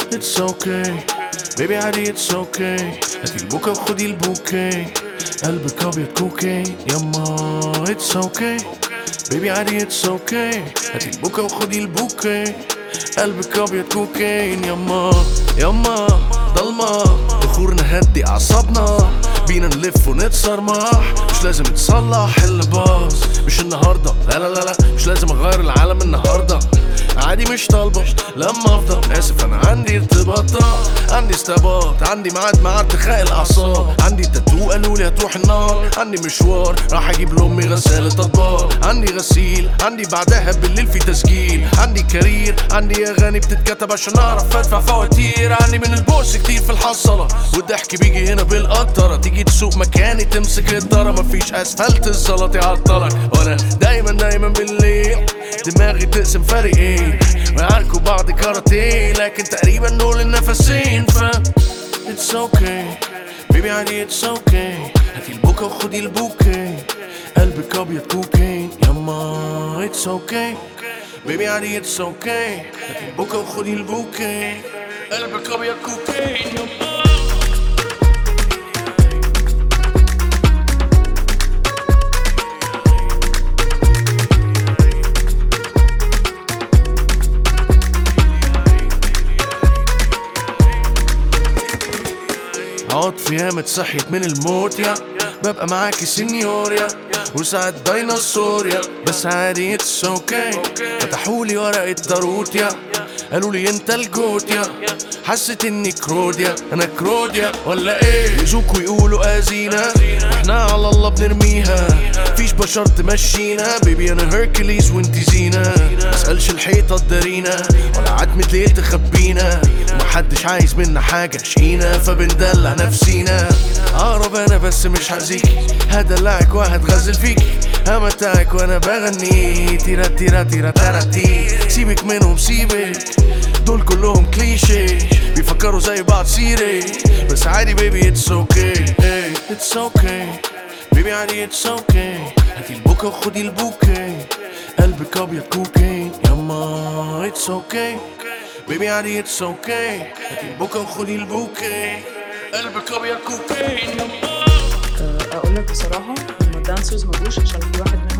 It's okay baby عادي it's okay. هاتي البوكا وخدي البوكي، قلبك ابيض كوكايين يما. It's okay baby عادي it's okay. هاتي البوكا وخدي البوكي، قلبك ابيض كوكايين يما. يما ضلمة بخور نهدي اعصابنا، بينا نلف ونتصرمح، مش لازم تصلح اللي باظ. مش النهارده لا لا لا لا، مش لازم اغير العالم النهارده، عادي مش طالبه لما افضل اسف. انا عندي ارتباطات، عندي استباط، عندي ميعاد مع ارتخاء الاعصاب، عندي تاتو قالولي هتروح النار، عندي مشوار راح اجيب لامي غسالة اطباق، عندي غسيل، عندي بعدها بالليل في تسجيل، عندي كارير، عندي اغاني بتتكتب عشان اعرف ادفع فواتير، عندي من البوس كتير في الحصله، والضحك بيجي هنا بالقطره، تيجي تسوق مكاني تمسك الدرة، مفيش اسفلت الزلط يعطلك، وانا دايما بالليل دماغي تقسم فريقين، ويعاركوا بعض كاراتيه، لكن تقريبا دول النفسين. It's okay baby عادي it's okay. هاتي البوكا وخدي البوكي، قلبك ابيض كوكايين يما. It's okay baby عادي it's okay. هاتي البوكا وخدي البوكي، قلبك ابيض كوكايين يما. عاد في ياما اتصحيت من الموت يا ببقى معاكي سينيوريا، وساعات ديناصوريا، بس عادي اتس اوكي. فتحولي ورقة داروتيا، قالولي انت الجوتيا، حسيت اني كروديا، انا كروديا ولا ايه؟ يزوكوا يقولوا ازينا، واحنا على الله بنرميها، فيش بشر تمشينا، بيبي انا هيركليز وانتي زينة، مسألش الحيطة تدارينا، ولا عتمة ليه تخبينا، ومحدش عايز منا حاجة شقينا، فبندلع نفسينا. اقرب انا بس مش هأذيكي، هدلعك وهتغزل فيكي، همتعك وانا بغني تيرا تيرا تيرا تيراتي. سيبك منهم سيبك، دول كلهم كليشي، بيفكروا زي بعض سيري، بس عادي بيبي اتس اوكي. اتس اوكي بيبي عادي اتس اوكي. هاتي البوكا وخدي البوكي، قلبك ابيض كوكايين يما. اتس اوكي بيبي عادي اتس اوكي. هاتي البوكا وخدي البوكي، قلبك ابيض كوكايين يما. اقول لك بصراحه ان الدانسرز ما جوش عشان في واحد منهم